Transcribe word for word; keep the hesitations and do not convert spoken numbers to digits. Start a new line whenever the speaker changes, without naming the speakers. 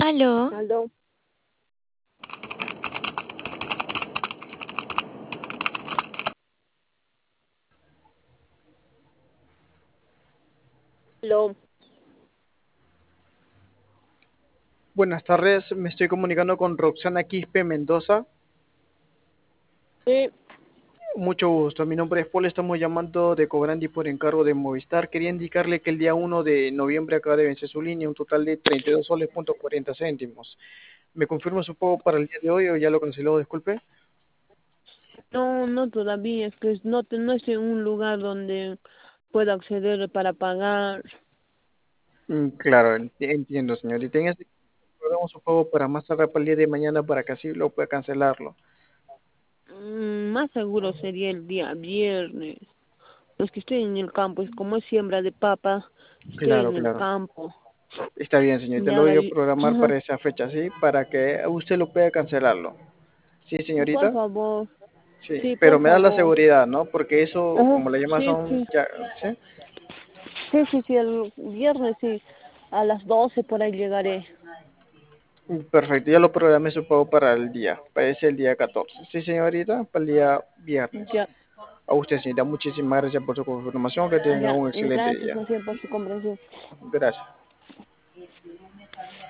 Aló,
Aló, aló,
Buenas tardes, me estoy comunicando con Roxana Quispe Mendoza.
sí,
Mucho gusto, mi nombre es Paul, estamos llamando de Cobrandi por encargo de Movistar. Quería indicarle que el día uno de noviembre acaba de vencer su línea, un total de treinta y dos soles punto cuarenta céntimos. ¿Me confirma su pago para el día de hoy o ya lo canceló? Disculpe.
no, no todavía, es que no, te- no estoy en un lugar donde pueda acceder para pagar.
Mm, claro, enti- entiendo, señorita. En este caso, programamos su pago para más tarde para el día de mañana para que así lo pueda cancelarlo.
Mm, más seguro sería el día viernes. Es que estoy en el campo, es como es siembra de papa, estoy
Claro,
en el
claro.
campo.
Está bien, señorita,
Y
lo voy
ahora,
a
y-
programar
ajá,
para esa fecha, ¿sí? Para que usted lo pueda cancelarlo. ¿Sí,
por
señorita?
favor,
Sí,
sí,
pero
por
me da la
favor.
seguridad, ¿no? Porque eso,
Ajá,
como le llaman,
sí,
son
sí,
ya, ¿sí?
sí, sí, sí, el viernes sí, a las doce por ahí llegaré.
Perfecto, ya lo programé su pago para el día, parece el día catorce. Sí, señorita, para el día viernes.
Ya,
A usted, señorita, muchísimas gracias por su confirmación, que tenga
ya,
un excelente
gracias,
día.
no sé por su comprensión.
Gracias.